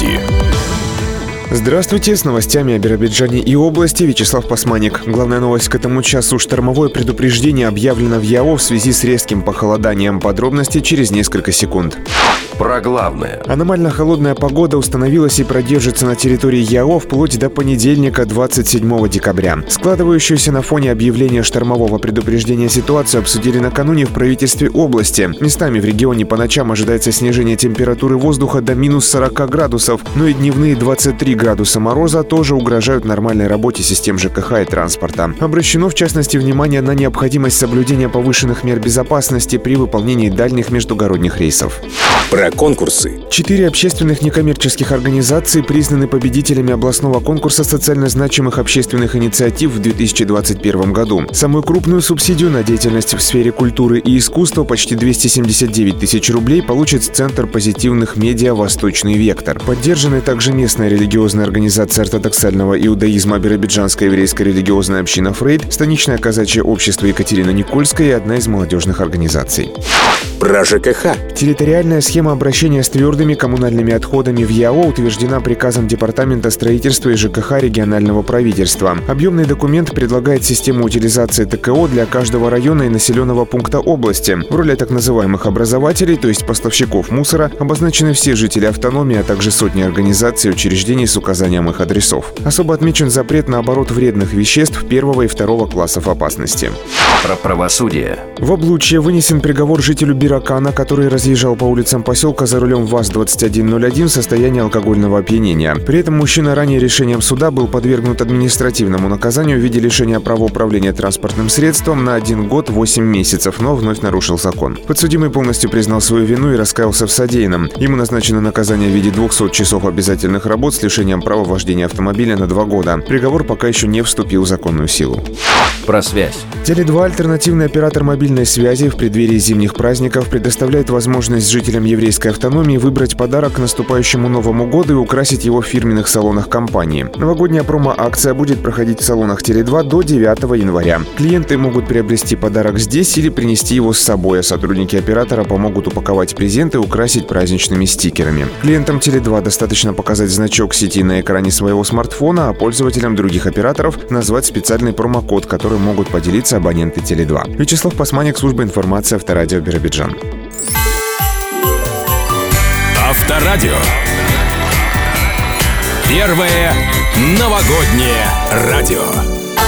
новости. Здравствуйте, с новостями о Биробиджане и области Вячеслав Пасманик. Главная новость к этому часу. Штормовое предупреждение объявлено в ЯО в связи с резким похолоданием. Подробности через несколько секунд. Про главное. Аномально холодная погода установилась и продержится на территории ЯО вплоть до понедельника, 27 декабря. Складывающуюся на фоне объявления штормового предупреждения ситуацию обсудили накануне в правительстве области. Местами в регионе по ночам ожидается снижение температуры воздуха до минус 40 градусов, но и дневные 23 градуса мороза тоже угрожают нормальной работе систем ЖКХ и транспорта. Обращено, в частности, внимание на необходимость соблюдения повышенных мер безопасности при выполнении дальних междугородних рейсов. Про конкурсы. 4 общественных некоммерческих организации признаны победителями областного конкурса социально значимых общественных инициатив в 2021 году. Самую крупную субсидию на деятельность в сфере культуры и искусства, почти 279 тысяч рублей, получит Центр позитивных медиа «Восточный вектор». Поддержаны также местная религиозная организация ортодоксального иудаизма Биробиджанская еврейская религиозная община «Фрейд», станичное казачье общество Екатерина Никольская и одна из молодежных организаций. Про ЖКХ. Территориальная схема обращения с твердыми коммунальными отходами в ЯО утверждена приказом Департамента строительства и ЖКХ регионального правительства. Объемный документ предлагает систему утилизации ТКО для каждого района и населенного пункта области. В роли так называемых образователей, то есть поставщиков мусора, обозначены все жители автономии, а также сотни организаций и учреждений с указанием их адресов. Особо отмечен запрет на оборот вредных веществ 1 и 2 классов опасности. Про правосудие. В Облучье вынесен приговор жителю Биракана, который разъезжал по улицам поселка за рулем ВАЗ-2101 в состоянии алкогольного опьянения. При этом мужчина ранее решением суда был подвергнут административному наказанию в виде лишения права управления транспортным средством на 1 год 8 месяцев, но вновь нарушил закон. Подсудимый полностью признал свою вину и раскаялся в содеянном. Ему назначено наказание в виде 200 часов обязательных работ с лишением права вождения автомобиля на 2 года. Приговор пока еще не вступил в законную силу. Про связь. Теле2, альтернативный оператор мобильной связи, в преддверии зимних праздников предоставляет возможность жителям еврейской автономии выбрать подарок к наступающему Новому году и украсить его в фирменных салонах компании. Новогодняя промо-акция будет проходить в салонах Теле2 до 9 января. Клиенты могут приобрести подарок здесь или принести его с собой, а сотрудники оператора помогут упаковать презент и украсить праздничными стикерами. Клиентам Теле2 достаточно показать значок сети на экране своего смартфона, а пользователям других операторов назвать специальный промокод, который могут поделиться абоненты Теле2. Вячеслав Пасманик, служба информации Авторадио Биробиджан. Авторадио. Первое новогоднее радио.